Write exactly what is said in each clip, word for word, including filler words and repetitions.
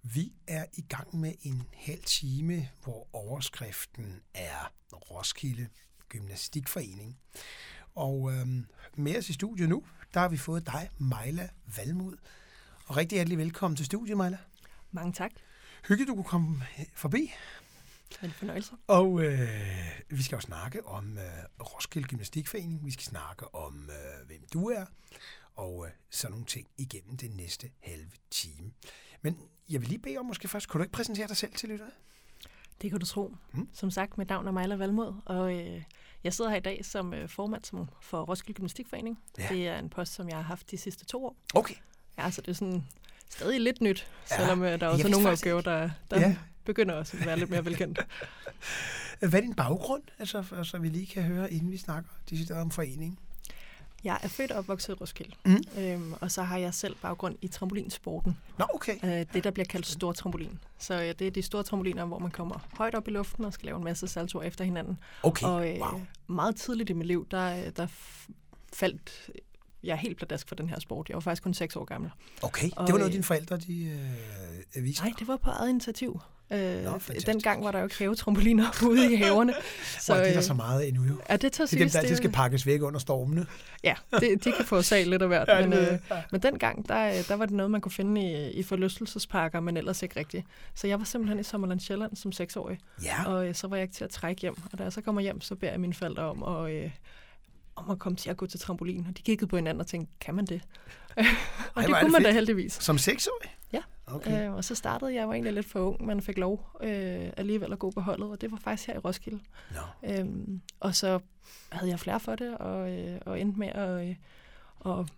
Vi er i gang med en halv time, hvor overskriften er Roskilde Gymnastikforening. Og øhm, med os i studiet nu, der har vi fået dig, Majla Valmod. Og rigtig hjertelig velkommen til studiet, Majla. Mange tak. Hyggeligt, du kunne komme forbi. Det er en fornøjelse. Og øh, vi skal jo snakke om øh, Roskilde Gymnastikforening. Vi skal snakke om, øh, hvem du er, og øh, sådan nogle ting igennem den næste halve time. Men jeg vil lige bede om, måske først, kunne du ikke præsentere dig selv til lytterne? Det kan du tro. Hmm? Som sagt, mit navn er Majla Valmod, og øh, jeg sidder her i dag som øh, formand som, for Roskilde Gymnastikforening. Ja. Det er en post, som jeg har haft de sidste to år. Okay. Ja, så det er sådan stadig lidt nyt, ja. selvom øh, der er også nogle opgaver, der, der ja. begynder også at være lidt mere velkendt. Hvad er din baggrund, altså, for, så vi lige kan høre, inden vi snakker de om foreningen? Jeg er født og opvokset i Roskilde, mm. øhm, og så har jeg selv baggrund i trampolinsporten. Nå, okay. Øh, det, der bliver kaldt stor trampolin. Så øh, det er de store trampoliner, hvor man kommer højt op i luften og skal lave en masse saltoer efter hinanden. Okay, og øh, wow. meget tidligt i mit liv, der, der faldt jeg er helt pladask for den her sport. Jeg var faktisk kun seks år gammel. Okay, og, det var noget, dine forældre de, øh, viste? Nej, det var på eget initiativ. Øh, Nå, dengang var der jo ikke havetrampoliner ude i haverne. Så, og det er der så meget endnu jo. Ja, det, det er dem, der altid skal pakkes væk under stormene. Ja, det, de kan få sag lidt af hvert. Ja, men, øh, ja. men dengang, der, der var det noget, man kunne finde i, i forlystelsesparker, men ellers ikke rigtigt. Så jeg var simpelthen i Sommerland Sjælland som seksårig. Ja. Og øh, så var jeg ikke til at trække hjem. Og da jeg så kommer hjem, så beder jeg mine forældre om at, øh, om at komme til at gå til trampolin. Og de kiggede på hinanden og tænkte, kan man det? og Ej, det kunne man da heldigvis. Som seksårig? Ja. Okay. Øh, og så startede jeg, jeg var egentlig lidt for ung, men fik lov øh, alligevel at gå på holdet, og det var faktisk her i Roskilde. No. Øhm, og så havde jeg flere for det, og, øh, og endte med at, øh, at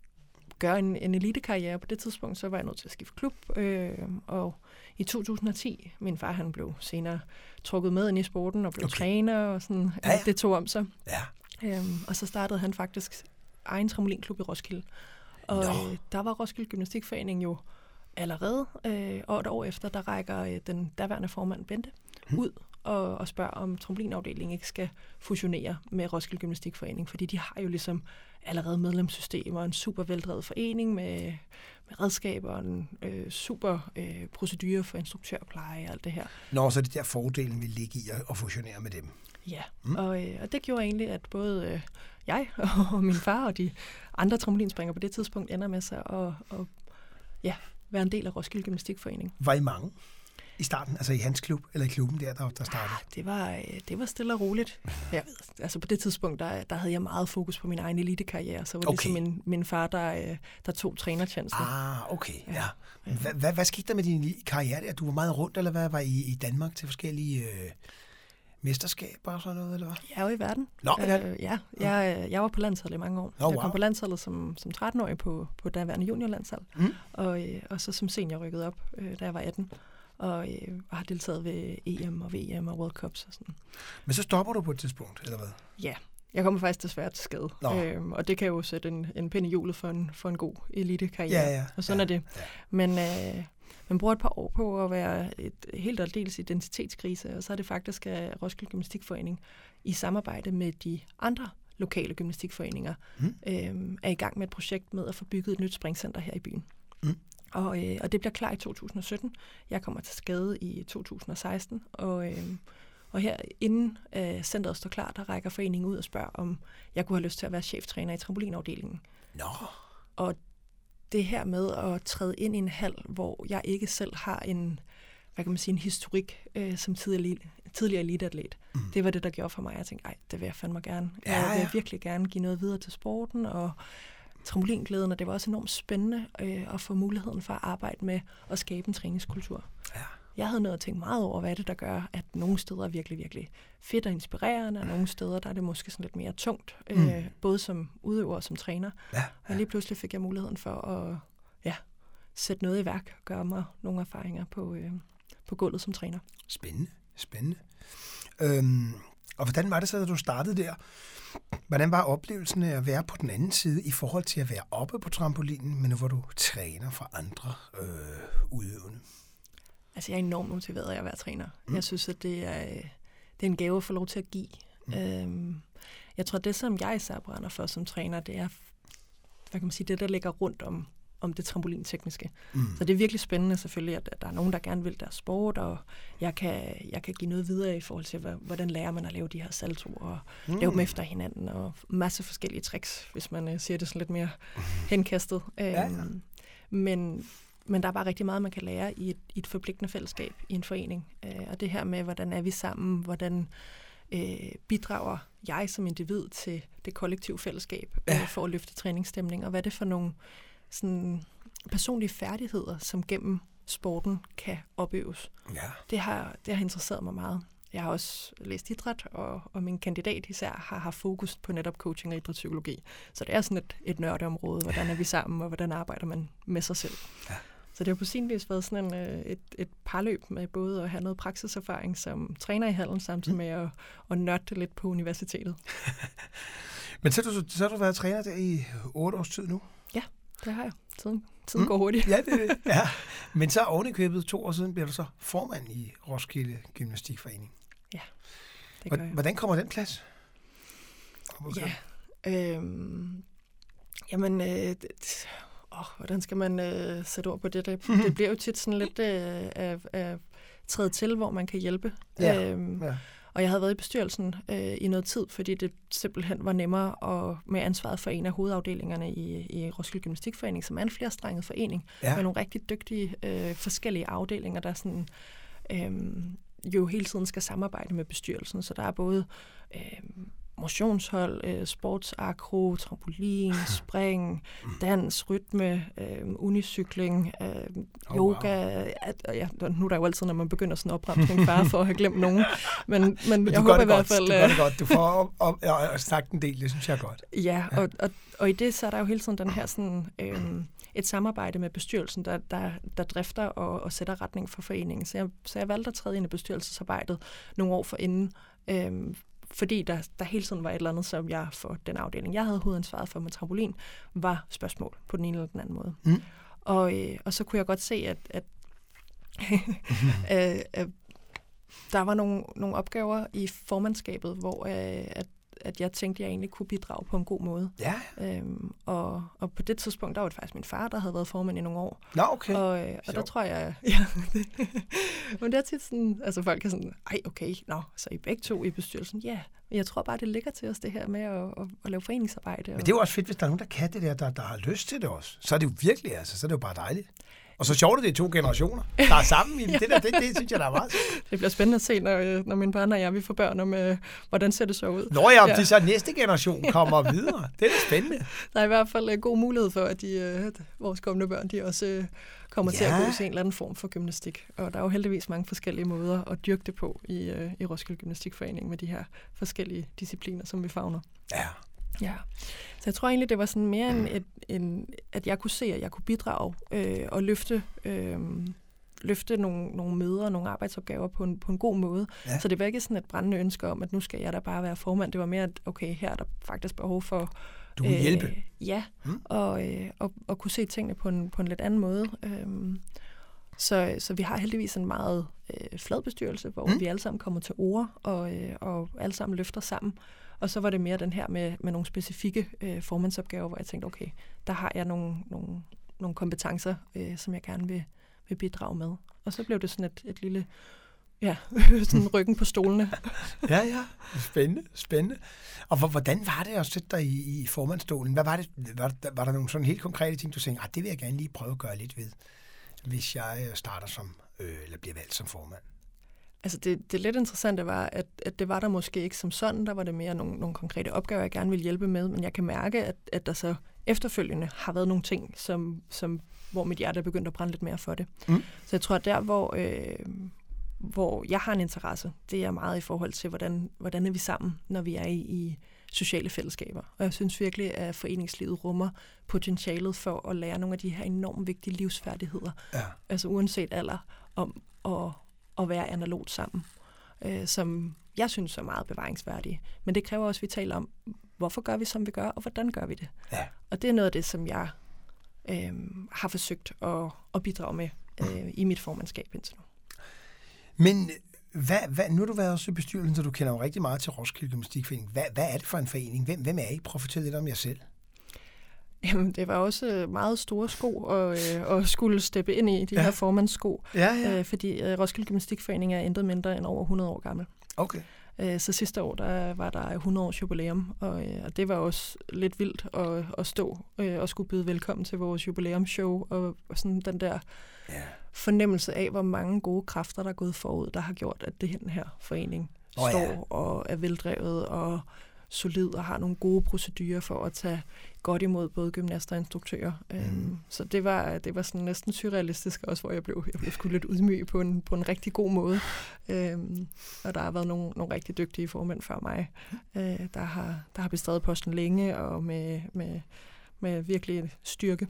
gøre en, en elitekarriere. På det tidspunkt, så var jeg nødt til at skifte klub, øh, og i to tusind og ti, min far han blev senere trukket med ind i sporten og blev okay. træner, og sådan, ja, ja. det tog om sig. Ja. Øhm, og så startede han faktisk egen trampolinklub i Roskilde. Og no. øh, der var Roskilde Gymnastikforening jo allerede, øh, og et år efter, der rækker øh, den daværende formand Bente hmm. ud og, og spørger, om trampolinafdelingen ikke skal fusionere med Roskilde Gymnastikforening, fordi de har jo ligesom allerede medlemssystemer, en super veldrevet forening med, med redskaber og en øh, super øh, procedure for instruktørpleje og alt det her. Nå, så det der fordelen vil ligge i at fusionere med dem. Ja, mm. og, øh, og det gjorde egentlig, at både øh, jeg og min far og de andre trampolinspringere på det tidspunkt ender med sig og, og ja, være en del af Roskilde Gymnastikforening. Var I mange i starten, altså i hans klub, eller i klubben der, der, der startede? Ah, det, var, det var stille og roligt. Jeg ved, altså på det tidspunkt, der, der havde jeg meget fokus på min egen elitekarriere, så var det okay. ligesom min, min far, der, der tog trænertjenesten. Ah, okay, ja. ja. Hvad, hvad, hvad skete der med din karriere der? Du var meget rundt, eller hvad? Var I i Danmark til forskellige øh, mesterskaber og sådan noget, eller hvad? Jeg var i verden. Nå, øh, ja. Jeg, jeg var på landsholdet i mange år. Oh, wow. Jeg kom på landsholdet som, som tretten-årig på, på daværende juniorlandshold, mm. og, og så som senior rykket op, øh, da jeg var atten. Og, øh, og har deltaget ved E M og V M og World Cups og sådan. Men så stopper du på et tidspunkt, eller hvad? Ja, jeg kommer faktisk desværre til skade. Øhm, og det kan jo sætte en, en pind i hjulet for en, for en god elitekarriere. Ja, ja, og sådan ja, er det. Ja. Men øh, man bruger et par år på at være et helt og dels identitetskrise, og så er det faktisk, at Roskilde Gymnastikforening i samarbejde med de andre lokale gymnastikforeninger mm. øh, er i gang med et projekt med at få bygget et nyt springcenter her i byen. Mm. Og, øh, og det bliver klar i to tusind og sytten. Jeg kommer til skade i to tusind og seksten, og, øh, og her inden øh, centret står klar, der rækker foreningen ud og spørger, om jeg kunne have lyst til at være cheftræner i trampolinafdelingen. Nå. Og det her med at træde ind i en hal, hvor jeg ikke selv har en, hvad kan man sige, en historik øh, som tidligere, tidligere eliteatlet. Mm. Det var det, der gjorde for mig. Jeg tænkte, ej, det vil jeg fandme gerne. Ja, ja. Jeg vil virkelig gerne give noget videre til sporten, og trampolinglæden, og det var også enormt spændende øh, at få muligheden for at arbejde med at skabe en træningskultur. Ja. Jeg havde noget at tænke meget over, hvad er det, der gør, at nogle steder er virkelig, virkelig fedt og inspirerende, og nogle steder, der er det måske sådan lidt mere tungt, øh, mm. både som udøver og som træner. Ja, ja. Og lige pludselig fik jeg muligheden for at ja, sætte noget i værk og gøre mig nogle erfaringer på, øh, på gulvet som træner. Spændende, spændende. Øhm, og hvordan var det så, da du startede der? Hvordan var oplevelsen af at være på den anden side i forhold til at være oppe på trampolinen, men nu var du træner for andre øh, udøvende? Altså, jeg er enormt motiveret af at være træner. Mm. Jeg synes, at det er, det er en gave at få lov til at give. Mm. Øhm, jeg tror, det som jeg især brænder for som træner, det er, hvad kan man sige, det der ligger rundt om, om det trampolintekniske. Mm. Så det er virkelig spændende selvfølgelig, at, at der er nogen, der gerne vil deres sport, og jeg kan, jeg kan give noget videre i forhold til, hvordan lærer man at lave de her saltoer, og mm. lave dem efter hinanden, og masse forskellige tricks, hvis man uh, siger det sådan lidt mere mm. henkastet. Ja, ja. Um, men, men der er bare rigtig meget, man kan lære i et, i et forpligtende fællesskab, i en forening. Uh, og det her med, hvordan er vi sammen, hvordan uh, bidrager jeg som individ til det kollektive fællesskab, ja. uh, for at løfte træningsstemning, og hvad er det for nogle sådan personlige færdigheder, som gennem sporten kan opøves. Ja. Det har, det har interesseret mig meget. Jeg har også læst idræt, og, og min kandidat især har haft fokus på netop coaching og idrætspsykologi. Så det er sådan et, et nørdeområde, hvordan er vi sammen, og hvordan arbejder man med sig selv. Ja. Så det har på sin vis været sådan en, et, et parløb med både at have noget praksiserfaring som træner i hallen, samtidig med at, at nørde lidt på universitetet. Men så har, du, så har du været træner der i otte års tid nu? Ja, det har jeg. Tiden, tiden mm. går hurtigt. Ja, det er det. Ja. Men så oven i købet to år siden bliver du så formand i Roskilde Gymnastikforening. Ja, det gør jeg. Hvordan kommer den plads? Ja, øhm, jamen, øh, det, åh, hvordan skal man øh, sætte ord på det? Det, mm-hmm. det bliver jo tit sådan lidt øh, af, af træde til, hvor man kan hjælpe. Ja, øhm, ja. Og jeg havde været i bestyrelsen øh, i noget tid, fordi det simpelthen var nemmere at, med ansvaret for en af hovedafdelingerne i, i Roskilde Gymnastikforening, som er en flerstrenget forening, ja. Med nogle rigtig dygtige øh, forskellige afdelinger, der sådan, øh, jo hele tiden skal samarbejde med bestyrelsen. Så der er både øh, motionshold, øh, sportsakro, trampolin, spring, dans, rytme, øh, unicykling, øh, oh, yoga. Wow. At, ja, nu er der jo altid, når man begynder sådan en opremsning, bare for at have glemt nogen. Men, men, men jeg håber i hvert fald... Du gør det godt. Du får op, op, op, sagt en del, det synes jeg er godt. Ja, ja. Og, og, og i det så er der jo hele tiden den her sådan... Øh, et samarbejde med bestyrelsen, der, der, der drifter og, og sætter retning for foreningen. Så jeg, så jeg valgte at træde ind i bestyrelsesarbejdet nogle år forinden, øhm, fordi der, der hele tiden var et eller andet, som jeg for den afdeling, jeg havde hovedansvaret for med trampolin, var spørgsmål på den ene eller den anden måde. Mm. Og, øh, og så kunne jeg godt se, at, at, at, at der var nogle, nogle opgaver i formandskabet, hvor øh, at at jeg tænkte, at jeg egentlig kunne bidrage på en god måde. Ja. Øhm, og, og på det tidspunkt, der var det faktisk min far, der havde været formand i nogle år. Nå, okay. Og, øh, og der tror jeg... Ja, men det er tit sådan... Altså folk er sådan, ej, okay, nå, så I begge to i bestyrelsen? Ja, men jeg tror bare, det ligger til os, det her med at, at, at lave foreningsarbejde. Men det er jo også fedt, hvis der er nogen, der kan det der, der, der har lyst til det også. Så er det jo virkelig, altså, så er det jo bare dejligt. Og så sjovt, at det er to generationer, der er sammen i det der. Det, det synes jeg, der er meget. Det bliver spændende at se, når, når mine børn og jeg vi får børn, om øh, hvordan ser det så ud. Nå ja, om ja. Det så næste generation kommer videre. Det er da spændende. Der er i hvert fald en god mulighed for, at de, øh, vores kommende børn de også øh, kommer ja. til at gå til en eller anden form for gymnastik. Og der er jo heldigvis mange forskellige måder at dyrke det på i, øh, i Roskilde Gymnastikforening med de her forskellige discipliner, som vi favner. Ja. Ja, så jeg tror egentlig, det var sådan mere en, et, en, at jeg kunne se, at jeg kunne bidrage øh, og løfte, øh, løfte nogle, nogle møder og nogle arbejdsopgaver på en, på en god måde. Ja. Så det var ikke sådan et brændende ønske om, at nu skal jeg da bare være formand. Det var mere, at okay, her er der faktisk behov for... Du kunne øh, hjælpe. Ja, hmm. og, øh, og, og kunne se tingene på en, på en lidt anden måde. Øh, så, så vi har heldigvis en meget øh, flad bestyrelse, hvor hmm. vi alle sammen kommer til ord og, øh, og alle sammen løfter sammen. Og så var det mere den her med, med nogle specifikke øh, formandsopgaver, hvor jeg tænkte, okay, der har jeg nogle, nogle, nogle kompetencer, øh, som jeg gerne vil, vil bidrage med. Og så blev det sådan et, et lille, ja, sådan ryggen på stolene. Ja, ja. Spændende, spændende. Og hvordan var det at sætte dig i, i formandsstolen? Hvad var det? Var der, var der nogle sådan helt konkrete ting, du tænkte, det vil jeg gerne lige prøve at gøre lidt ved, hvis jeg starter som, øh, eller bliver valgt som formand? Altså det, det lidt interessante var, at, at det var der måske ikke som sådan. Der var det mere nogle, nogle konkrete opgaver, jeg gerne ville hjælpe med. Men jeg kan mærke, at, at der så efterfølgende har været nogle ting, som, som, hvor mit hjerte er begyndt at brænde lidt mere for det. Mm. Så jeg tror, at der, hvor, øh, hvor jeg har en interesse, det er meget i forhold til, hvordan, hvordan er vi sammen, når vi er i, i sociale fællesskaber. Og jeg synes virkelig, at foreningslivet rummer potentialet for at lære nogle af de her enormt vigtige livsfærdigheder. Ja. Altså uanset alder, om at at være analogt sammen, øh, som jeg synes er meget bevaringsværdige. Men det kræver også, at vi taler om, hvorfor gør vi, som vi gør, og hvordan gør vi det. Ja. Og det er noget af det, som jeg øh, har forsøgt at, at bidrage med øh, i mit formandskab indtil nu. Men hvad, hvad, nu har du været også i bestyrelsen, så du kender jo rigtig meget til Roskilde Gymnastikforening. Hvad, hvad er det for en forening? Hvem, hvem er I? Prøv at fortælle lidt om jer selv. Jamen, det var også meget store sko og, øh, og skulle steppe ind i de ja. her formandssko, ja, ja. Øh, fordi øh, Roskilde Gymnastikforening er intet mindre end over hundrede år gammel. Okay. Øh, så sidste år der var der hundrede års jubilæum, og, øh, og det var også lidt vildt at, at stå øh, og skulle byde velkommen til vores jubilæumsshow, og, og sådan den der ja. fornemmelse af, hvor mange gode kræfter, der er gået forud, der har gjort, at det her forening oh, står ja. og er veldrevet og solid og har nogle gode procedurer for at tage godt imod både gymnaster og instruktører. Mm. Um, så det var, det var sådan næsten surrealistisk også, hvor jeg blev, jeg blev sgu lidt ydmyg på en, på en rigtig god måde. Um, og der har været nogle, nogle rigtig dygtige formænd før mig, uh, der, har, der har bestredet posten længe og med, med, med virkelig styrke.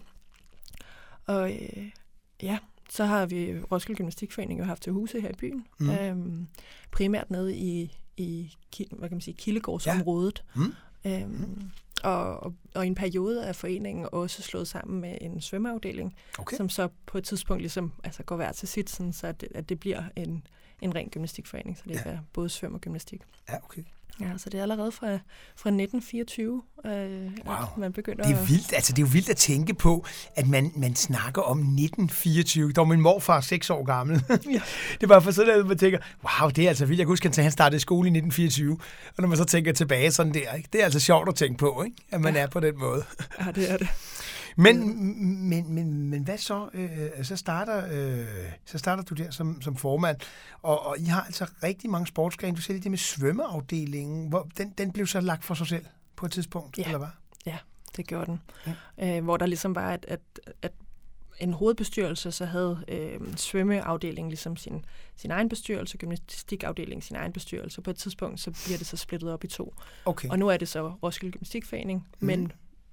Og uh, ja, så har vi Roskilde Gymnastikforening jo haft til huse her i byen. Mm. Um, primært nede i i hvad kan man sige, Kildegårdsområdet. Ja. Mm. Øhm, mm. Og, og, og i en periode er foreningen også slået sammen med en svømmeafdeling, okay. som så på et tidspunkt ligesom, altså går hver til sit, sådan, så at det, at det bliver en, en ren gymnastikforening, så det ja. er både svøm og gymnastik. Ja, okay. Ja, så det er allerede fra, fra nitten fireogtyve, øh, wow. at man begynder det er vildt, altså det er jo vildt at tænke på, at man, man snakker om nitten fireogtyve. Der var min morfar seks år gammel. Ja. Det var for sådan, at man tænker, wow, det er altså vildt. Jeg kan huske, at han startede skole i nitten fireogtyve. Og når man så tænker tilbage sådan der, ikke? Det er altså sjovt at tænke på, ikke? At man ja. er på den måde. Ja, det er det. Men, men, men, men hvad så? Øh, så, starter, øh, så starter du der som, som formand, og, og I har altså rigtig mange sportsgrene. Du siger det med svømmeafdelingen. Hvor, den, den blev så lagt for sig selv på et tidspunkt, ja. eller hvad? Ja, det gjorde den. Ja. Øh, hvor der ligesom var, at, at, at en hovedbestyrelse, så havde øh, svømmeafdelingen ligesom sin, sin egen bestyrelse, gymnastikafdelingen sin egen bestyrelse. På et tidspunkt, så bliver det så splittet op i to. Okay. Og nu er det så Roskilde Gymnastikforening, mm. men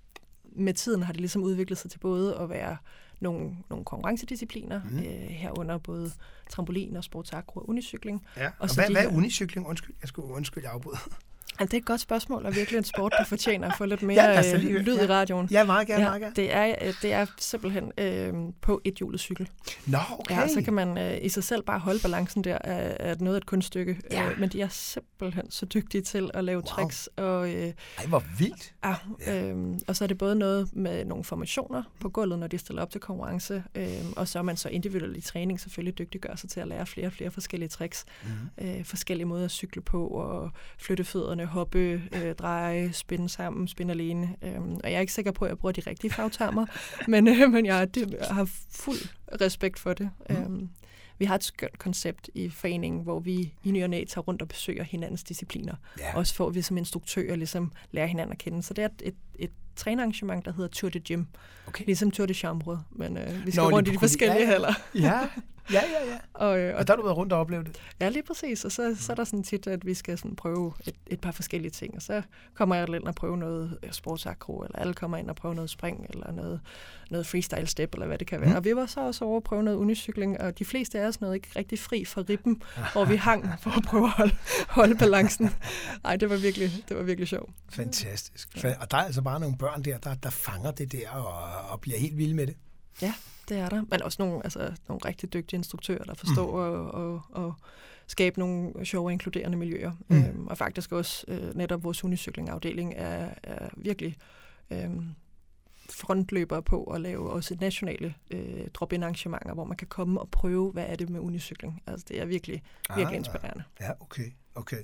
med tiden har det ligesom udviklet sig til både at være nogle, nogle konkurrencediscipliner, mm. øh, herunder både trampolin og sportsakro og unicykling. Ja. Og, og hvad, de hvad her... er unicykling? Undskyld, jeg skulle undskylde, jeg afbryder. Altså, det er et godt spørgsmål, og virkelig en sport, der fortjener at få lidt mere ja, øh, lyd ja. i radioen. Ja, meget gerne, ja, meget gerne. Det er, det er simpelthen øh, på et hjulet cykel. Nå, okay. Ja, så kan man øh, i sig selv bare holde balancen der af, af noget af et kunststykke. Ja. Øh, men de er simpelthen så dygtige til at lave wow. tricks. Og, øh, Ej, hvor vildt. Ja, øh, og så er det både noget med nogle formationer på gulvet, når de stiller op til konkurrence, øh, og så er man så individuelt i træning selvfølgelig dygtiggør sig til at lære flere og flere forskellige tricks. Mm. Øh, forskellige måder at cykle på, og flytte fødderne, hoppe, øh, dreje, spænde sammen, spænde alene. Øhm, og jeg er ikke sikker på, at jeg bruger de rigtige fagtermer, men, øh, men jeg, det, jeg har fuld respekt for det. Mm. Øhm, vi har et skønt koncept i foreningen, hvor vi i ny og næ tager rundt og besøger hinandens discipliner. Yeah. Også for at vi som instruktører ligesom lærer hinanden at kende. Så det er et, et, et trænerarrangement, der hedder Tour de Gym. Okay. Ligesom Tour de Chambre, men øh, vi skal Nå, rundt i de forskellige ja, haller. Ja, ja, ja. ja. og, øh, og der har du været rundt og oplevet det? Ja, lige præcis. Og så, mm. så er der sådan tit, at vi skal sådan prøve et, et par forskellige ting. Og så kommer jeg ind og prøve noget sportsakro, eller alle kommer ind og prøve noget spring, eller noget, noget freestyle step, eller hvad det kan være. Mm. Og vi var så også over at prøve noget unicykling, og de fleste af os nåede ikke rigtig fri fra ribben, hvor vi hang for at prøve at holde, holde balancen. Ej, det var virkelig, det var virkelig sjovt. Fantastisk. Ja. Og der er altså bare nogle børn der, der, der fanger det der og, og bliver helt vilde med det. Ja, det er der. Men også nogle, altså, nogle rigtig dygtige instruktører, der forstår mm. at, at, at skabe nogle sjove og inkluderende miljøer. Mm. Øhm, og faktisk også øh, netop vores unicyklingafdeling er, er virkelig øhm, frontløbere på at lave også nationale øh, drop-in arrangementer, hvor man kan komme og prøve, hvad er det med unicykling. Altså det er virkelig, virkelig ah, inspirerende. Ja, okay, okay.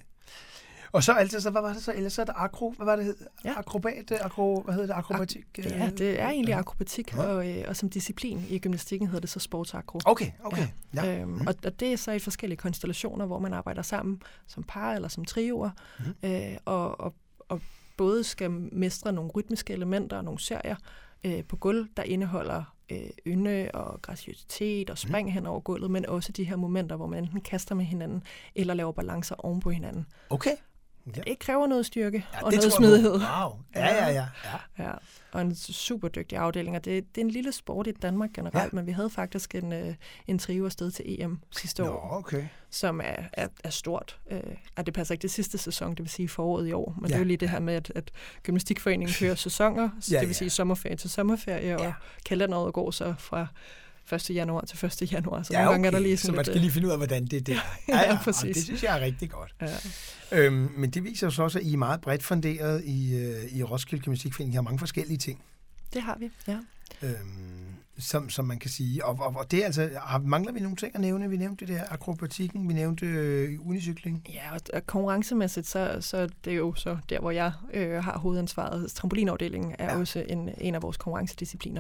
Og så altid, så hvad var det så? Ellers så er det akro, hvad var det hed? Ja. Akrobat, akro, hvad hedder det? Akrobatik? Ak- ja, det er egentlig akrobatik, ja. og, og som disciplin i gymnastikken hedder det så sportsakro. Okay, okay. Ja. Ja. Øhm, mm. og, og det er så i forskellige konstellationer, hvor man arbejder sammen som par eller som trioer, mm. øh, og, og, og både skal mestre nogle rytmiske elementer og nogle serier øh, på gulv, der indeholder øh, ynde og graciøsitet og spring mm. hen over gulvet, men også de her momenter, hvor man enten kaster med hinanden eller laver balancer oven på hinanden. Okay. Ja. Det kræver noget styrke ja, og noget smidighed. Wow. Ja, ja, ja, ja. ja. Og en super dygtig afdeling. Og det, det er en lille sport i Danmark generelt, ja. men vi havde faktisk en, øh, en trio afsted til E M sidste Nå, år, okay. som er, er, er stort. Øh, og det passer ikke til sidste sæson, det vil sige foråret i år. Men ja. det er jo lige det her med, at, at Gymnastikforeningen kører sæsoner, ja, det vil sige ja. sommerferie til sommerferie, ja. og kalenderåret går så fra første januar til første januar, så ja, nogle okay. gange er der lige sådan så man skal lidt, lige finde ud af, hvordan det er det. Ja, ja, præcis. Det synes jeg er rigtig godt. Ja. Øhm, men det viser jo så også, at I er meget bredt funderet i, øh, i Roskilde Gymnastikforening. I har mange forskellige ting. Det har vi, ja. Øhm, som, som man kan sige. Og, og, og det er altså, har, mangler vi nogle ting at nævne? Vi nævnte det der akrobatikken, vi nævnte øh, unicykling. Ja, og, og konkurrencemæssigt, så, så det er jo så der, hvor jeg øh, har hovedansvaret. Trampolinafdelingen er ja. også en, en af vores konkurrencediscipliner.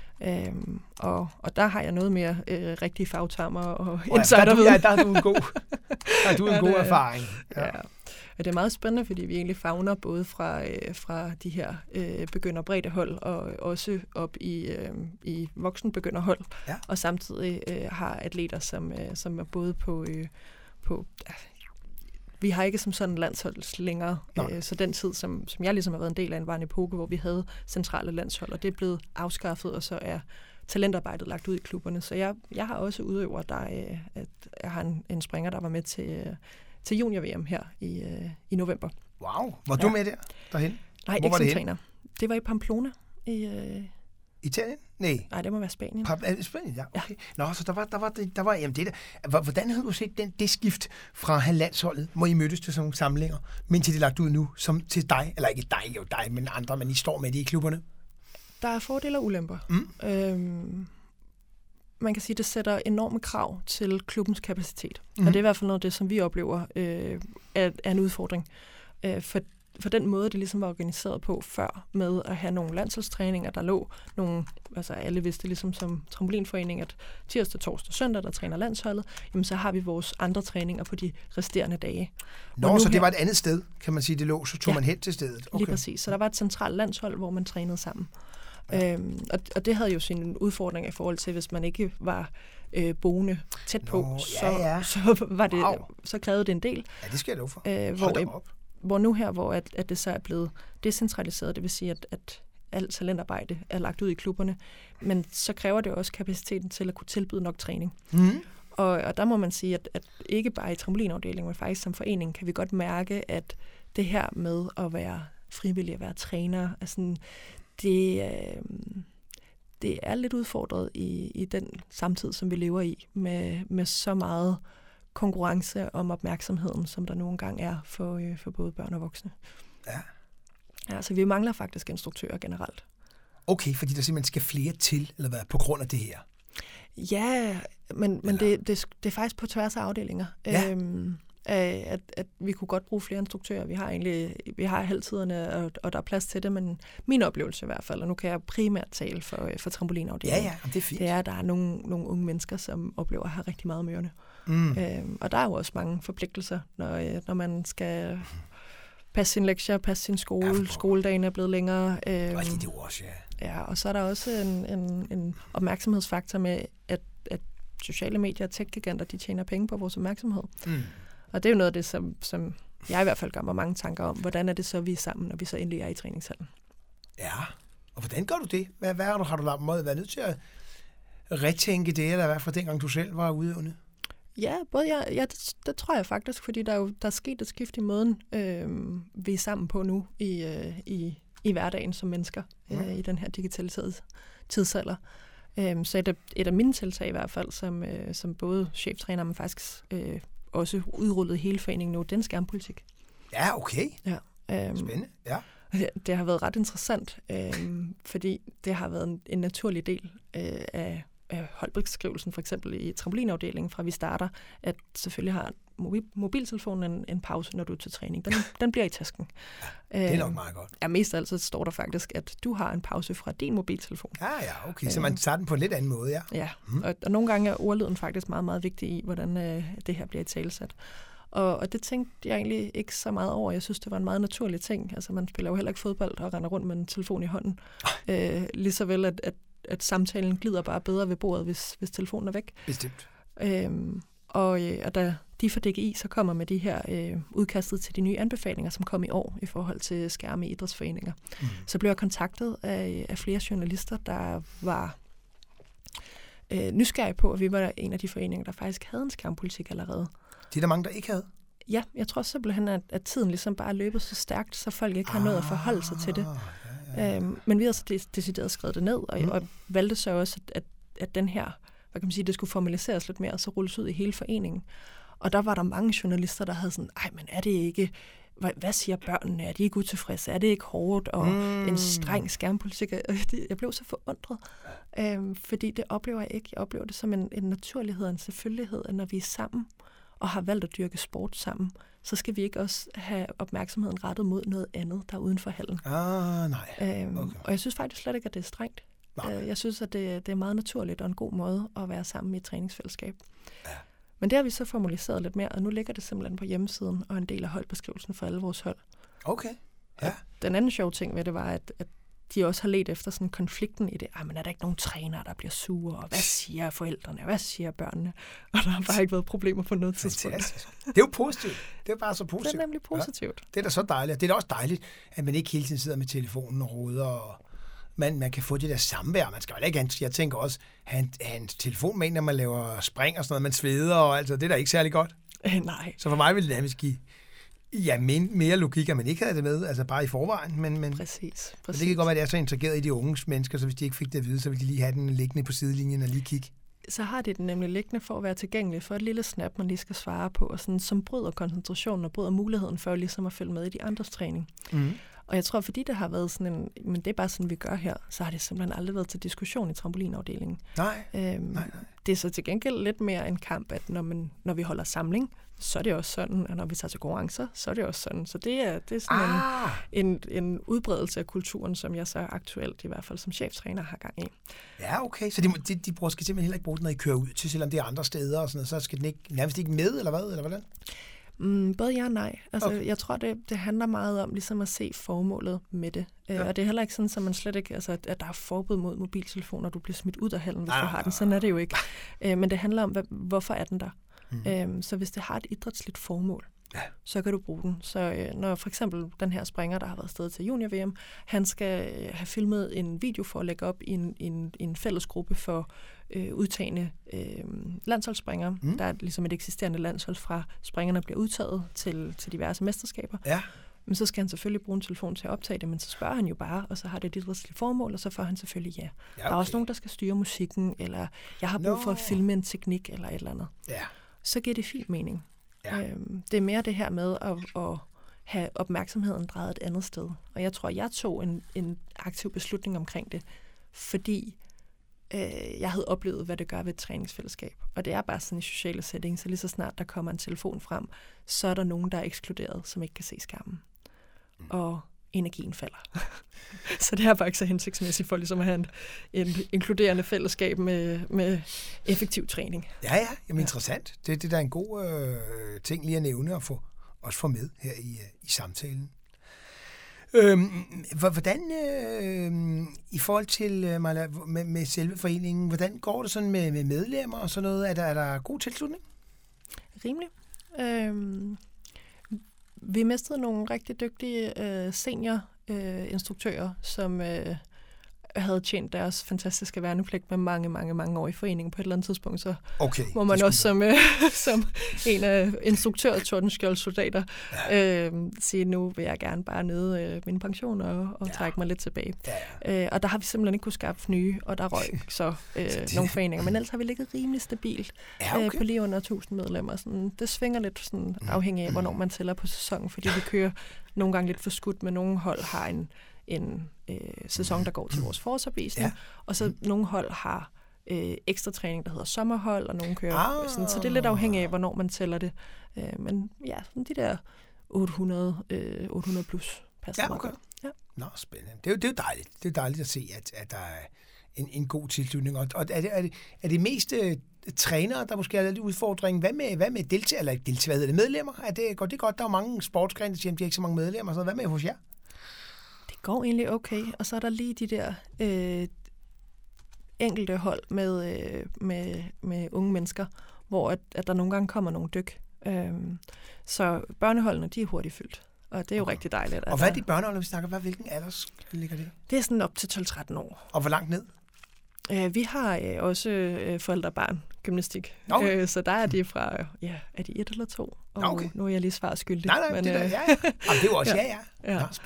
Øhm, og, og der har jeg noget mere øh, rigtige fagtermer og oh, insiderviden. Ja, der er du en god, der er du en ja, god det, erfaring. Ja. Ja. Og det er meget spændende, fordi vi egentlig favner både fra, øh, fra de her øh, begynderbreddehold og også op i, øh, i voksenbegynderhold. Ja. Og samtidig øh, har atleter, som, øh, som er både på... Øh, på øh, vi har ikke som sådan landshold længere, øh, så den tid, som, som jeg ligesom har været en del af, var en epoke, hvor vi havde centrale landshold, og det er blevet afskaffet, og så er talentarbejdet lagt ud i klubberne. Så jeg, jeg har også udøver, der øh, at jeg har en, en springer, der var med til, øh, til junior-V M her i, øh, i november. Wow, var du ja. med der derhen? Nej, hvor ikke som det træner. Det var i Pamplona i... Øh, Italien? Nej. Nej, det må være Spanien. Pa- Spanien, ja. Okay. Ja. Nå, så der var, der var, der var jamen det der. Hvordan havde du set den, det skift fra have landsholdet, hvor I mødtes til sådan nogle samlinger, men til det lagt ud nu, som til dig, eller ikke dig, jo dig, men andre, men I står med det i klubberne? Der er fordele og ulemper. Mm. Øhm, man kan sige, at det sætter enorme krav til klubbens kapacitet. Mm. Og det er i hvert fald noget af det, som vi oplever øh, er, er en udfordring. Øh, for For den måde, det ligesom var organiseret på før, med at have nogle landsholdstræninger, der lå nogle, altså alle vidste ligesom som trampolinforening, at tirsdag, torsdag, søndag, der træner landsholdet, jamen så har vi vores andre træninger på de resterende dage. Nå, så det her, var et andet sted, kan man sige, det lå, så tog ja, man hen til stedet. Okay. Lige præcis. Så der var et centralt landshold, hvor man trænede sammen. Ja. Øhm, og, og det havde jo sin udfordring i forhold til, hvis man ikke var øh, boende tæt på, Nå, så, ja, ja. så, var det, wow. så krævede det en del. Ja, det skal jeg love for. Øh, hvor, Hvor nu her, hvor at, at det så er blevet decentraliseret, det vil sige, at, at alt talentarbejde er lagt ud i klubberne, men så kræver det også kapaciteten til at kunne tilbyde nok træning. Mm. Og, og der må man sige, at, at ikke bare i trampolinafdelingen, men faktisk som forening, kan vi godt mærke, at det her med at være frivillig, at være træner, altså, det, øh, det er lidt udfordret i, i den samtid, som vi lever i, med, med så meget konkurrence om opmærksomheden, som der nogle gange er for, øh, for både børn og voksne. Ja. Ja, så vi mangler faktisk instruktører generelt. Okay, fordi der simpelthen skal flere til, eller hvad, på grund af det her? Ja, men, men det, det, det er faktisk på tværs af afdelinger. Ja. Øhm, at, at vi kunne godt bruge flere instruktører. Vi har egentlig vi har halvtiderne, og, og der er plads til det, men min oplevelse i hvert fald, og nu kan jeg primært tale for, for trampolinafdelingen. Ja, ja, det er fint. Det er, at der er nogle, nogle unge mennesker, som oplever at have rigtig meget med ørerne. Mm. Øhm, og der er jo også mange forpligtelser, når, når man skal passe sin lektier, passe sin skole, ja, skoledagen er blevet længere. Øhm, og det er også, ja. Ja, og så er der også en, en, en opmærksomhedsfaktor med, at, at sociale medier og tech-giganter, de tjener penge på vores opmærksomhed. Mm. Og det er jo noget af det, som, som jeg i hvert fald gør mig mange tanker om. Hvordan er det så, vi er sammen, når vi så endelig er i træningshallen? Ja, og hvordan gør du det? Hvad, hvad har du, har du været nødt til at retænke det, eller hvad for dengang du selv var udøvende? Ja, både jeg, ja det, det tror jeg faktisk, fordi der er jo der er sket et skift i måden, øh, vi er sammen på nu i, øh, i, i hverdagen som mennesker øh, mm. i den her digitaliserede tidsalder. Øh, så et, et af mine tiltag i hvert fald, som, øh, som både cheftræner, men faktisk øh, også udrullet hele foreningen nu, den skærmpolitik. Ja, okay. Ja, øh, spændende, ja. Det, det har været ret interessant, øh, fordi det har været en, en naturlig del øh, af holdbeskrivelsen for eksempel i trampolinafdelingen, fra vi starter, at selvfølgelig har mobil, mobiltelefonen en, en pause, når du er til træning. Den, den bliver i tasken. Ja, det er nok meget godt. Ja, mest af alt så står der faktisk, at du har en pause fra din mobiltelefon. Ja, ja, okay. Så man tager den på en lidt anden måde, ja. Ja, mm. og, og nogle gange er ordlyden faktisk meget, meget vigtig i, hvordan øh, det her bliver i talesat. Og, og det tænkte jeg egentlig ikke så meget over. Jeg synes, det var en meget naturlig ting. Altså, man spiller jo heller ikke fodbold og render rundt med en telefon i hånden. øh, lige så vel, at, at at samtalen glider bare bedre ved bordet, hvis, hvis telefonen er væk. Bestemt. Øhm, og, øh, og da de fra D G I så kommer med de her øh, udkastet til de nye anbefalinger, som kom i år i forhold til skærme i idrætsforeninger, mm. så blev jeg kontaktet af, af flere journalister, der var øh, nysgerrige på, at vi var en af de foreninger, der faktisk havde en skærmpolitik allerede. Det er der mange, der ikke havde? Ja, jeg tror simpelthen, at, at tiden ligesom bare er løbet så stærkt, så folk ikke har ah, nået at forholde sig til det. Ja, ja. Øhm, men vi har så decideret skrevet det ned, og, mm. og valgte så også, at, at, at den her, hvad kan man sige, det skulle formaliseres lidt mere, og så rulles ud i hele foreningen. Og der var der mange journalister, der havde sådan, ej, men er det ikke, hvad, hvad siger børnene? Er de ikke utilfredse? Er det ikke hårdt? Og mm. en streng skærmpolitik. Jeg blev så forundret, øhm, fordi det oplever jeg ikke. Jeg oplever det som en, en naturlighed, en selvfølgelighed, at når vi er sammen og har valgt at dyrke sport sammen, så skal vi ikke også have opmærksomheden rettet mod noget andet, der er uden for hallen. Ah, nej. Øhm, okay. Og jeg synes faktisk slet ikke, at det er strengt. Nej. Jeg synes, at det, det er meget naturligt og en god måde at være sammen i et træningsfællesskab. Ja. Men det har vi så formaliseret lidt mere, og nu ligger det simpelthen på hjemmesiden og en del af holdbeskrivelsen for alle vores hold. Okay, ja. Og den anden sjove ting ved det var, at, at de også har let efter sådan konflikten i det. Ej, men er der ikke nogen trænere, der bliver sure? Og hvad siger forældrene? Hvad siger børnene? Og der har bare ikke været problemer på noget tidspunkt. Det er jo positivt. Det er bare så positivt. Det er nemlig positivt. Ja. Det er da så dejligt. Det er da også dejligt, at man ikke hele tiden sidder med telefonen og råder, og man, man kan få det der samvær. Man skal jo ikke, jeg tænker også, have en, have en telefon med, når man laver spring og sådan noget, man sveder og altså, det er da ikke særlig godt. Øh, nej. Så for mig ville det nærmest give ja, men, mere logik, at man ikke havde det med, altså bare i forvejen. Men, men, præcis, præcis. Men det kan godt være, at det er så integreret i de unge mennesker, så hvis de ikke fik det at vide, så ville de lige have den liggende på sidelinjen og lige kigge. Så har de den nemlig liggende for at være tilgængelig for et lille snap, man lige skal svare på, og sådan, som bryder koncentrationen og bryder muligheden for ligesom at følge med i de andres træning. Mm. Og jeg tror, fordi det har været sådan en, men det er bare sådan, vi gør her, så har det simpelthen aldrig været til diskussion i trampolinafdelingen. Nej, øhm, nej, nej. Det er så til gengæld lidt mere en kamp, at når, man, når vi holder samling, så er det også sådan, og når vi tager til konkurrencer, så er det også sådan. Så det er, det er sådan ah. en, en, en udbredelse af kulturen, som jeg så aktuelt, i hvert fald som cheftræner, har gang i. Ja, okay. Så de, de, de bruger, skal simpelthen heller ikke bruge den, når I kører ud til, selvom det er andre steder og sådan noget, så skal den ikke, nærmest ikke med, eller hvad? Eller hvordan? Mm, både ja og nej. Altså, okay. Jeg tror, det, det handler meget om ligesom at se formålet med det. Ja. Og det er heller ikke sådan, at man slet ikke, altså, at der er forbud mod mobiltelefoner, og du bliver smidt ud af hallen, hvis ah. du har den. Sådan er det jo ikke. Ah. Men det handler om, hvad, hvorfor er den der? Mm. Øhm, så hvis det har et idrætsligt formål, ja. så kan du bruge den. Så øh, når for eksempel den her springer, der har været afsted til junior-V M, han skal øh, have filmet en video for at lægge op i en, en, en fællesgruppe for øh, udtagende øh, landsholdsspringere. Mm. Der er ligesom et eksisterende landshold fra springerne bliver udtaget til, til diverse mesterskaber. Ja. Men så skal han selvfølgelig bruge en telefon til at optage det, men så spørger han jo bare, og så har det et idrætsligt formål, og så får han selvfølgelig ja. ja okay. Der er også nogen, der skal styre musikken, eller jeg har brug no. for at filme en teknik, eller et eller andet. Ja. Så giver det fint mening. Ja. Øhm, det er mere det her med at, at have opmærksomheden drejet et andet sted. Og jeg tror, jeg tog en, en aktiv beslutning omkring det, fordi øh, jeg havde oplevet, hvad det gør ved et træningsfællesskab. Og det er bare sådan i sociale settings, så lige så snart der kommer en telefon frem, så er der nogen, der er ekskluderet, som ikke kan se skærmen. Mm. Og energien falder. Så det er bare ikke så hensigtsmæssigt for ligesom at have en, en inkluderende fællesskab med, med effektiv træning. Ja, ja. Jamen, ja. Interessant. Det, det er da en god øh, ting lige at nævne og få, også få med her i, i samtalen. Øhm, hvordan, øh, i forhold til øh, med, med selve foreningen, hvordan går det sådan med, med medlemmer og sådan noget? Er der, er der god tilslutning? Rimelig. Øhm Vi mistede nogle rigtig dygtige øh, senior-instruktører, øh, som øh, havde tjent deres fantastiske værnepligt med mange, mange, mange år i foreningen. På et eller andet tidspunkt, så okay, må man også som, øh, som en af instruktører Tordenskjolds soldater ja. øh, sige, nu vil jeg gerne bare nyde øh, min pension og, og ja. trække mig lidt tilbage. Ja. Øh, og der har vi simpelthen ikke kunne skaffe nye, og der røg så øh, nogle foreninger. Men ellers har vi ligget rimelig stabilt ja, okay. øh, på lige under tusind medlemmer. Sådan, det svinger lidt sådan, afhængig af, hvornår man tæller på sæsonen, fordi vi kører nogle gange lidt for skudt, men nogle hold har en en øh, sæson, der går til vores forårsopvisning, ja. og så nogle hold har øh, ekstra træning, der hedder sommerhold, og nogle kører ah. sådan, så det er lidt afhængigt af, hvornår man tæller det. Øh, men ja, de der otte hundrede, øh, otte hundrede plus passer ja, okay. meget godt. Ja. Nå, spændende. Det er jo, det er jo dejligt. Det er dejligt at se, at, at der er en, en god tilslutning. Og, og er, det, er, det, er det mest øh, trænere, der måske er lidt udfordring? Hvad med, hvad med deltager, eller deltager, hvad hedder det, medlemmer? Er det, går det godt? Der er jo mange sportsgrene, der siger, at de har ikke så mange medlemmer. Så hvad med hos jer? Går egentlig okay, og så er der lige de der øh, enkelte hold med, øh, med, med unge mennesker, hvor at, at der nogle gange kommer nogle dyk. Øhm, så børneholdene, de er hurtigt fyldt, og det er jo okay. rigtig dejligt. Og hvad er de børnehold, vi snakker? Hvad, hvilken alder ligger det? Det er sådan op til tolv tretten år. Og hvor langt ned? Øh, vi har øh, også øh, forældre-barn gymnastik, okay. øh, så der er de fra, ja, er de et eller to? Og okay. nu er jeg lige svaret skyldig. Nej, nej, men, det, der, ja, ja. Og det er jo også, ja, ja. ja. ja. Nå, spændende.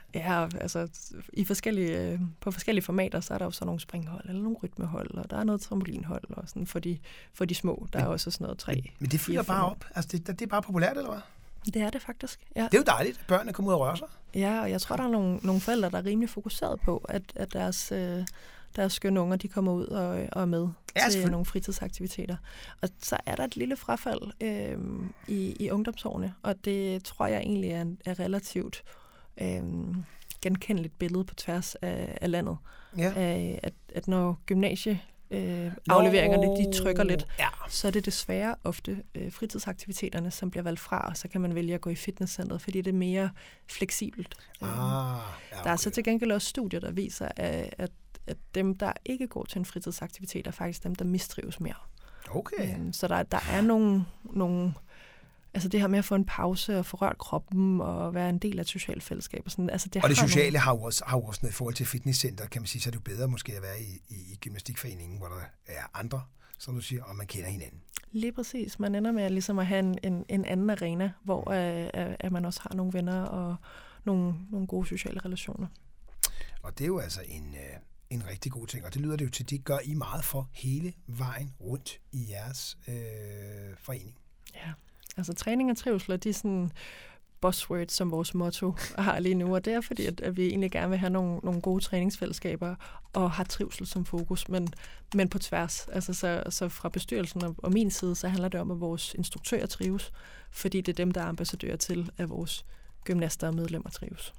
Ja, altså i forskellige, på forskellige formater, så er der jo så nogle springhold, eller nogle rytmehold, og der er noget trampolinhold, og sådan for de, for de små, der men, er også sådan noget tre. Men, men det fylder bare op? Altså det, det er bare populært, eller hvad? Det er det faktisk, ja. Det er jo dejligt, at børnene kommer ud og rører sig. Ja, og jeg tror, der er nogle, nogle forældre, der er rimelig fokuseret på, at, at deres, øh, deres skønne unger, de kommer ud og, og er med ja, til nogle fritidsaktiviteter. Og så er der et lille frafald øh, i, i ungdomsårene, og det tror jeg egentlig er, er relativt øh, genkendeligt billede på tværs af, af landet. Ja. Af, at, at når gymnasie Øh, afleveringerne, de trykker lidt, ja. Så er det desværre ofte øh, fritidsaktiviteterne, som bliver valgt fra, og så kan man vælge at gå i fitnesscenteret, fordi det er mere fleksibelt. Ah, ja, okay. Der er så til gengæld også studier, der viser, at, at, at dem, der ikke går til en fritidsaktivitet, er faktisk dem, der mistrives mere. Okay. Um, så der, der er nogle, nogle altså det her med at få en pause og få rørt kroppen og være en del af et socialt fællesskab. Og, sådan, altså det og det sociale nogle... har jo også, har jo også noget i forhold til fitnesscenter, kan man sige, så er det jo bedre måske at være i, i, i gymnastikforeningen, hvor der er andre, som du siger, og man kender hinanden. Lige præcis. Man ender med ligesom at have en, en, en anden arena, hvor uh, at man også har nogle venner og nogle, nogle gode sociale relationer. Og det er jo altså en, uh, en rigtig god ting, og det lyder det jo til, det gør I meget for hele vejen rundt i jeres øh, forening. Ja. Altså træning og trivsel, de er sådan buzzwords, som vores motto har lige nu, og det er fordi, at, at vi egentlig gerne vil have nogle, nogle gode træningsfællesskaber og har trivsel som fokus, men, men på tværs. Altså så, så fra bestyrelsen og, og min side, så handler det om, at vores instruktører trives, fordi det er dem, der er ambassadører til, at vores gymnaster og medlemmer trives.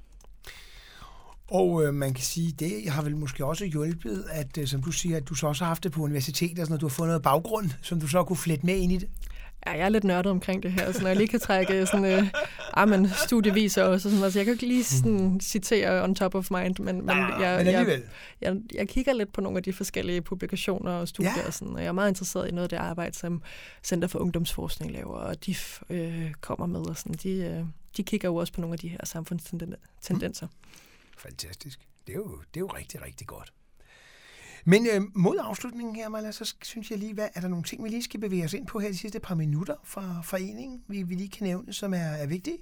Og øh, man kan sige, det har vel måske også hjulpet, at øh, som du siger, at du så også har haft det på universitetet, og sådan, at du har fået noget baggrund, som du så kunne flette med ind i det. Ja, jeg er lidt nørdet omkring det her, så når jeg lige kan trække sådan, øh, ah, men studieviser også, sådan, altså jeg kan ikke lige sådan, citere on top of mind, men, men, ah, jeg, men alligevel. Jeg, jeg, jeg kigger lidt på nogle af de forskellige publikationer og studier, ja. og, sådan, og jeg er meget interesseret i noget af det arbejde, som Center for Ungdomsforskning laver, og de øh, kommer med, og sådan, de, øh, de kigger jo også på nogle af de her samfundstendenser. Hmm. Fantastisk. Det er, jo, det er jo rigtig, rigtig godt. Men øh, mod afslutningen her, Maja, så synes jeg lige, hvad, er der nogle ting, vi lige skal bevæge os ind på her de sidste par minutter fra foreningen, vi, vi lige kan nævne, som er, er vigtige?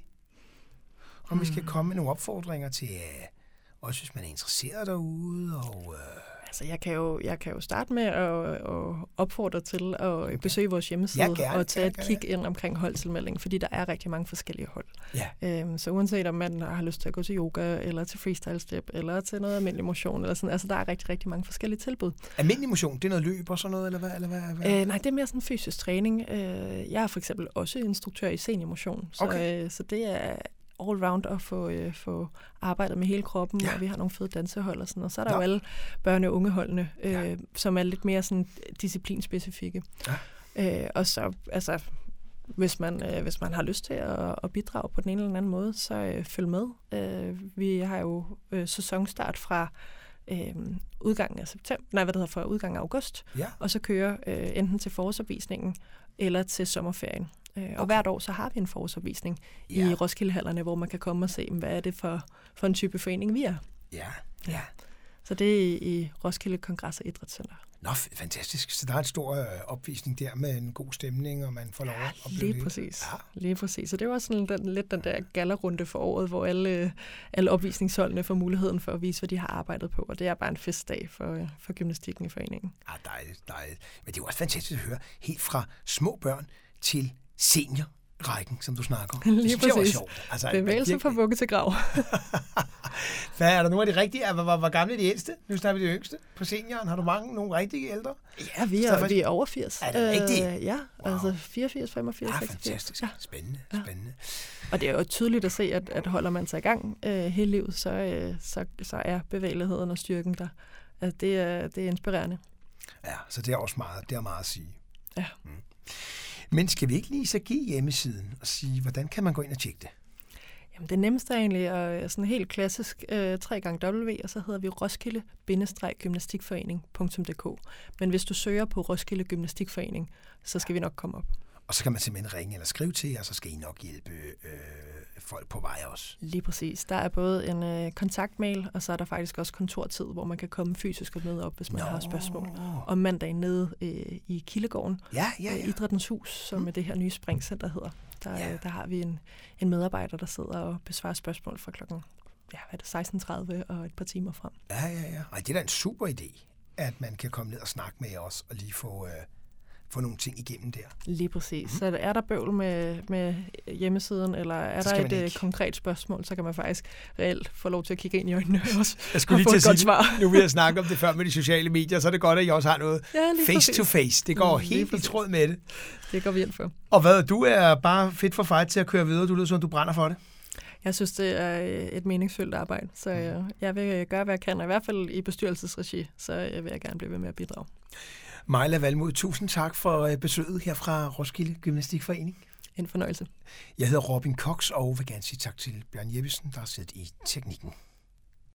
Om hmm. vi skal komme med nogle opfordringer til, øh, også hvis man er interesseret derude, og... Øh Altså, jeg kan jo, jeg kan jo starte med at, at opfordre til at okay. besøge vores hjemmeside ja, gerne, og tage et kig ind omkring holdtilmelding, fordi der er rigtig mange forskellige hold. Ja. Øhm, så uanset om man har lyst til at gå til yoga, eller til freestyle step, eller til noget almindelig motion, eller sådan, altså der er rigtig, rigtig mange forskellige tilbud. Almindelig motion, det er noget løb og sådan noget, eller hvad? Eller hvad, hvad? Øh, nej, det er mere sådan fysisk træning. Øh, jeg er for eksempel også instruktør i seniormotion, så, okay. øh, så det er all-round at få, øh, få arbejdet med hele kroppen, ja. og vi har nogle fede dansehold og sådan, og så er der Nå. jo alle børne- og ungeholdene, øh, ja. som er lidt mere sådan disciplinspecifikke. Ja. Øh, og så, altså, hvis man, øh, hvis man har lyst til at, at bidrage på den ene eller anden måde, så øh, følg med. Øh, vi har jo øh, sæsonstart fra øh, udgangen af september, nej, hvad det hedder, fra udgangen af august, ja. og så kører øh, enten til forårsopvisningen eller til sommerferien. Okay. Og hvert år så har vi en forårsopvisning ja. i Roskildehallerne, hvor man kan komme og se, hvad er det for, for en type forening, vi er. Ja, ja. Så det er i Roskilde Kongress- og Idrætscenter. Nå, fantastisk. Så der er en stor øh, opvisning der med en god stemning, og man får lov at opleve lige præcis. Ja. Lige præcis. Så det er også sådan den, lidt den der gallerunde for året, hvor alle, alle opvisningsholdene får muligheden for at vise, hvad de har arbejdet på. Og det er bare en festdag for, for gymnastikken i foreningen. Ja, dejligt, dejligt. Men det er jo også fantastisk at høre, helt fra små børn til seniorrækken, som du snakker om. Lige det præcis. Altså, bevægelse fra vugge til grav. Hvad er der nogle af de rigtige? Hvor, hvor, hvor gamle er de ældste? Nu snakker vi de yngste. På senioren har du mange, nogle rigtige ældre? Ja, vi er, vi er over firs. Er det rigtigt? Øh, ja, wow. Altså fireogfirs, femogfirs, ja, seksogfirs. Fantastisk. Ja. Spændende, spændende. Ja. Og det er jo tydeligt at se, at, at holder man sig i gang øh, hele livet, så, øh, så, så er bevægeligheden og styrken der. Altså, det, er, det er inspirerende. Ja, så det er også meget, det er meget at sige. Ja. Mm. Men skal vi ikke lige så give hjemmesiden og sige, hvordan kan man gå ind og tjekke det? Jamen, det nemmeste er egentlig at, sådan helt klassisk øh, tre gange W, og så hedder vi roskilde gymnastikforening punktum d k. Men hvis du søger på Roskilde Gymnastikforening, så skal vi nok komme op. Og så kan man simpelthen ringe eller skrive til jer, og så skal I nok hjælpe øh, folk på vej også. Lige præcis. Der er både en øh, kontaktmail, og så er der faktisk også kontortid, hvor man kan komme fysisk og møde op, hvis man Nå. har spørgsmål. Og mandag nede øh, i Kildegården, ja, ja, ja. Øh, Idrættens Hus, som mm. det her nye springcenter hedder. Der, ja. øh, der har vi en, en medarbejder, der sidder og besvarer spørgsmål fra klokken ja, hvad er det, seksten tredive og et par timer frem. Ja, ja, ja. Ej, det er da en super idé, at man kan komme ned og snakke med os og lige få, øh, få nogle ting igennem der. Lige præcis. Mm-hmm. Så er der bøvl med, med hjemmesiden, eller er der et ikke. konkret spørgsmål, så kan man faktisk reelt få lov til at kigge ind i øjnene også. Jeg skulle lige til at sige, svar. Nu vil jeg snakke om det før med de sociale medier, så er det godt, at I også har noget ja, face to face. Det går mm, helt i tråd med det. Det går vi ind for. Og hvad, du er bare fedt for fight til at køre videre. Du lyder som, du brænder for det. Jeg synes, det er et meningsfyldt arbejde, så jeg vil gøre, hvad jeg kan, og i hvert fald i bestyrelsesregi, så vil jeg gerne blive ved med at bidrage. Majla Valmod, tusind tak for besøget her fra Roskilde Gymnastikforening. En fornøjelse. Jeg hedder Robin Cox og vil gerne sige tak til Bjørn Jeppesen, der har siddet i teknikken.